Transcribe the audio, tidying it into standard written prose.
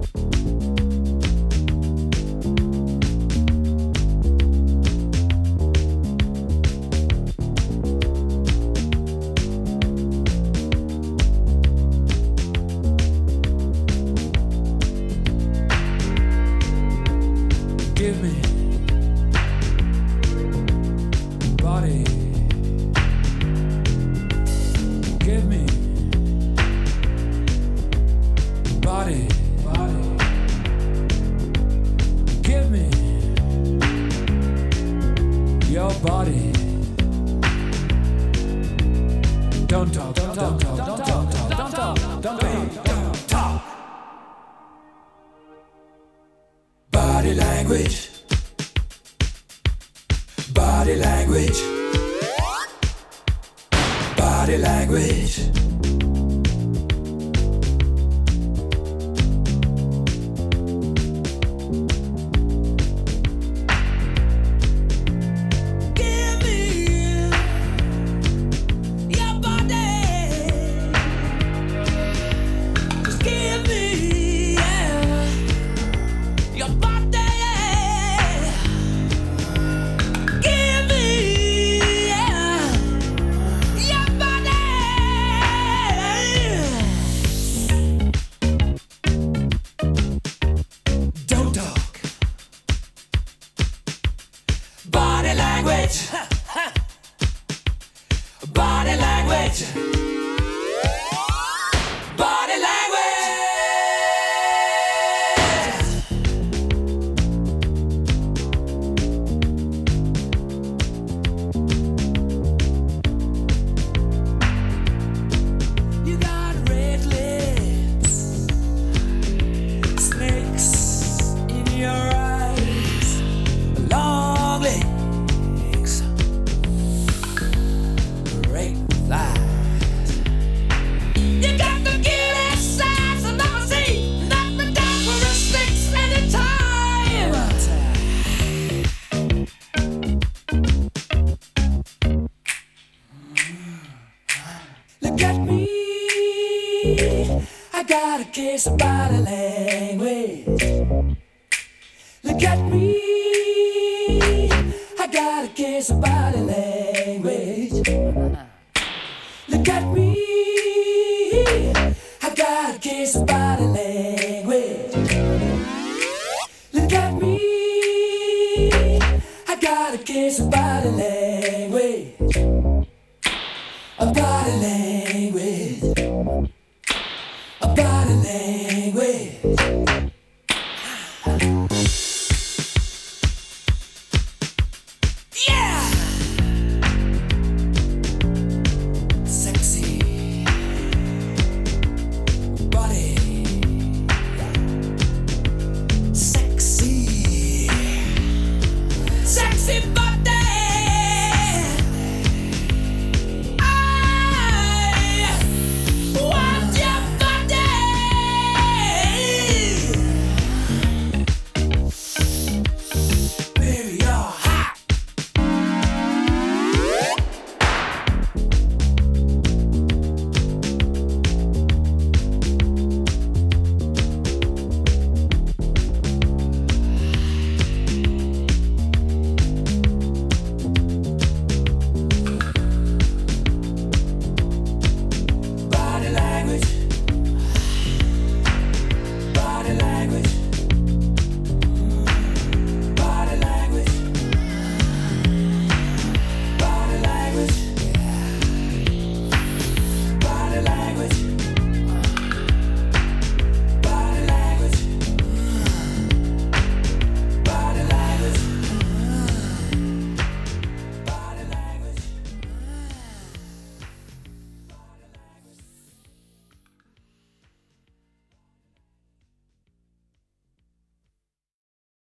Give me body. Give me body. Give me your body. Don't talk, don't talk, don't talk, don't talk, don't talk, don't talk. Body language. Body language. Body language. Give me your body. Just give me your body. Give me your body. Don't talk. Body language. Body language. Body language. You got red lips, snakes in your eyes, long legs, great thighs. You got the cutest size I've ever seen. Nothing down for a six anytime. Look at me, I got a case of body language. Look at me, I got a case of body language. Look at me, I got a case of body language. Look at me, I got a case of body language. A body language. A body language.